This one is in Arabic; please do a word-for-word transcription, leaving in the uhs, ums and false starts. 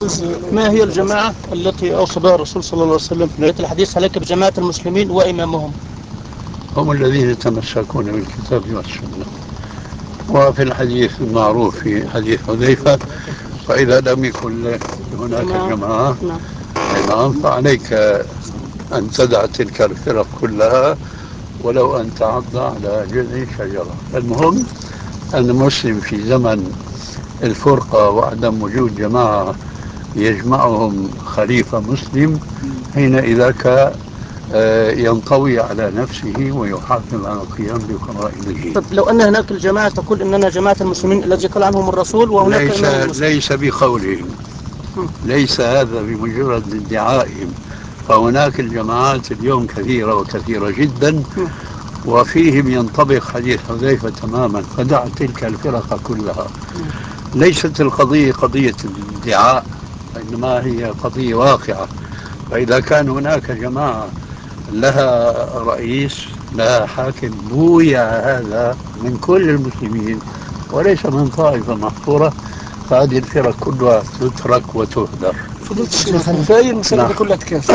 ما هي الجماعة التي أوصى بها الرسول صلى الله عليه وسلم في نهاية الحديث: عليك بجماعة المسلمين وإمامهم؟ هم الذين يتمسكون بالكتاب والسنة. وفي الحديث المعروف في حديث حذيفة: فإذا لم يكن هناك جماعة إمام فعليك أن تدع تلك الفرق كلها ولو أن تعض على جذع شجرة. المهم أن المسلم في زمن الفرقة وعدم وجود جماعة يجمعهم خليفة مسلم، حينئذ ينطوي على نفسه ويحافظ على القيام بفرائضه. طب لو أن هناك الجماعة تقول إننا جماعة المسلمين الذي قال عنهم الرسول، وهناك ليس إمام المسلمين. ليس بقولهم، ليس هذا بمجرد ادعائهم. فهناك الجماعات اليوم كثيرة وكثيرة جدا، وفيهم ينطبق حديث حذيفة تماما: فدع تلك الفرق كلها. ليست القضية قضية الادعاء، إنما هي قضية واقعة. فإذا كان هناك جماعة لها رئيس لها حاكم بويع هذا من كل المسلمين وليس من طائفة محصورة، فهذه الفرق كلها تترك وتهدر. فضلت الشيخ، فهي المسألة دي كلها تكافئ.